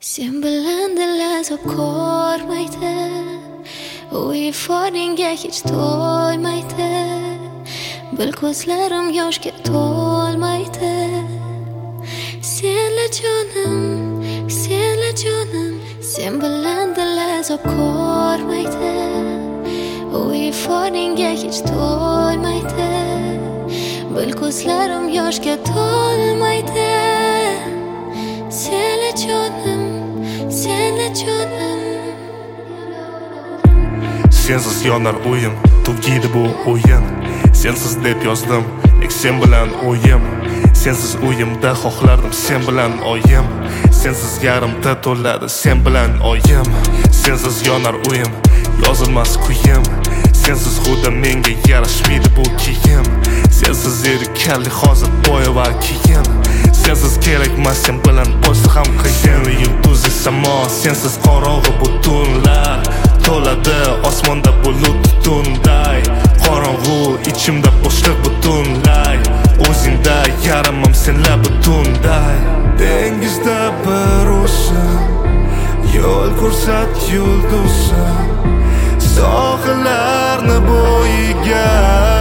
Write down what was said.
Sen bilan dil azob ko'rmaydi, u ifodangga hech to'ymaydi. Bil ko'zlarim yoshga to'lmaydi. Senla jonim, senla jonim, sen bilan dil azob ko'rmaydi, u ifodangga hech to'lmaydi. Bil ko'zlarim yoshga to'lmaydi. Senla jonim, senla jonim. Sensiz yonar o'yim, tug'iydi bu o'yin. Sensiz deb yozdim, lek sen bilan o'yim. Sensiz o'yimda xohlardim sen bilan oyim. Sensiz yarimda to'ladi sen bilan oyim. Sensiz yonar o'yim, yozilmas kuyim. Sensiz xudo menga yarashmaydi bu kiyim. Sensiz erkalli hozir bo'y va kiyim. Sensiz kerakmas sen bilan bo'lsa ham qiyin. Yulduz samo, sensiz qorong'i butunlar. To'ladi osmonda bulut tutunday. Qorong'u ichimda bo'shliq butunlay. O'zingda yaramam senla butunday. Dengizda bir o'zim, yo'l ko'rsat yulduzim. Sohillarni bo'yiga